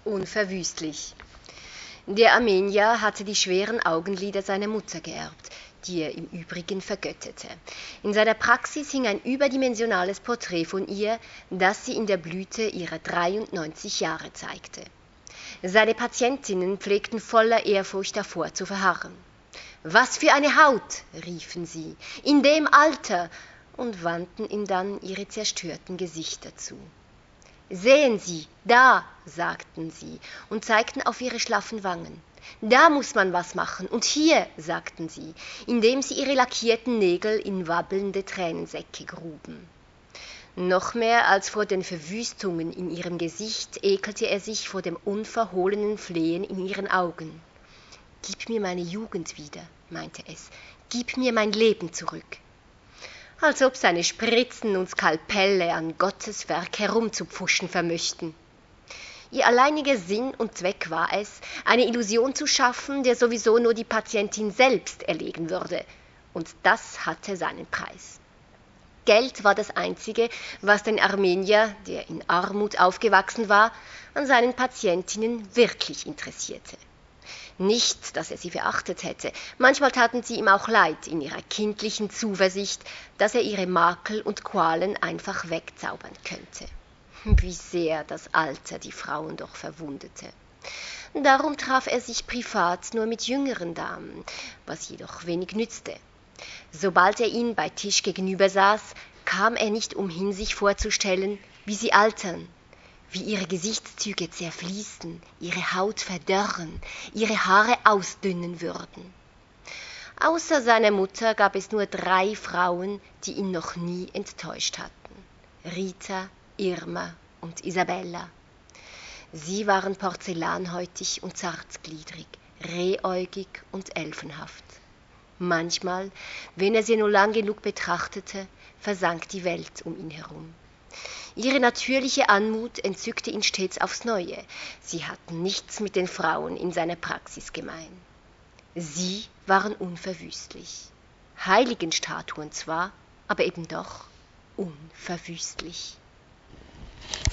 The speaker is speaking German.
unverwüstlich. Der Armenier hatte die schweren Augenlider seiner Mutter geerbt, die er im Übrigen vergötterte. In seiner Praxis hing ein überdimensionales Porträt von ihr, das sie in der Blüte ihrer 93 Jahre zeigte. Seine Patientinnen pflegten voller Ehrfurcht davor zu verharren. »Was für eine Haut«, riefen sie, »in dem Alter«, und wandten ihm dann ihre zerstörten Gesichter zu. »Sehen Sie, da«, sagten sie und zeigten auf ihre schlaffen Wangen. »Da muss man was machen, und hier«, sagten sie, indem sie ihre lackierten Nägel in wabbelnde Tränensäcke gruben. Noch mehr als vor den Verwüstungen in ihrem Gesicht ekelte er sich vor dem unverhohlenen Flehen in ihren Augen. »Gib mir meine Jugend wieder«, meinte es, »gib mir mein Leben zurück.« Als ob seine Spritzen und Skalpelle an Gottes Werk herumzupfuschen vermöchten. Ihr alleiniger Sinn und Zweck war es, eine Illusion zu schaffen, der sowieso nur die Patientin selbst erlegen würde. Und das hatte seinen Preis. Geld war das Einzige, was den Armenier, der in Armut aufgewachsen war, an seinen Patientinnen wirklich interessierte. Nicht, dass er sie verachtet hätte, manchmal taten sie ihm auch leid in ihrer kindlichen Zuversicht, dass er ihre Makel und Qualen einfach wegzaubern könnte. Wie sehr das Alter die Frauen doch verwundete. Darum traf er sich privat nur mit jüngeren Damen, was jedoch wenig nützte. Sobald er ihnen bei Tisch gegenüber saß, kam er nicht umhin, sich vorzustellen, wie sie altern, wie ihre Gesichtszüge zerfließen, ihre Haut verdörren, ihre Haare ausdünnen würden. Außer seiner Mutter gab es nur 3 Frauen, die ihn noch nie enttäuscht hatten: Rita, Irma und Isabella. Sie waren porzellanhäutig und zartgliedrig, rehäugig und elfenhaft. Manchmal, wenn er sie nur lang genug betrachtete, versank die Welt um ihn herum. Ihre natürliche Anmut entzückte ihn stets aufs Neue. Sie hatten nichts mit den Frauen in seiner Praxis gemein. Sie waren unverwüstlich. Heiligenstatuen zwar, aber eben doch unverwüstlich.